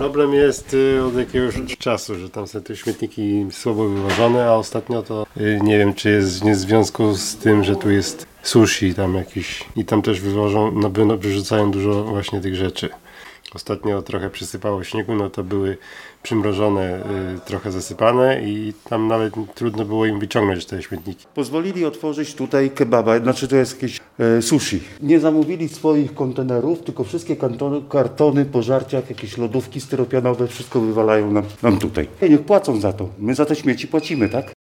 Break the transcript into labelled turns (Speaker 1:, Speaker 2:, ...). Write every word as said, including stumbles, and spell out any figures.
Speaker 1: Problem jest y, od jakiegoś czasu, że tam są te śmietniki słabo wyważone, a ostatnio to y, nie wiem, czy jest nie w związku z tym, że tu jest sushi tam jakiś i tam też wywożą, no, wy- no, wyrzucają dużo właśnie tych rzeczy. Ostatnio trochę przysypało śniegu, no to były przymrożone, y, trochę zasypane i tam nawet trudno było im wyciągnąć te śmietniki.
Speaker 2: Pozwolili otworzyć tutaj kebaba, znaczy to jest jakieś e, sushi. Nie zamówili swoich kontenerów, tylko wszystkie kartony, kartony po żarciach, jakieś lodówki styropianowe, wszystko wywalają nam, nam tutaj. I niech płacą za to. My za te śmieci płacimy, tak?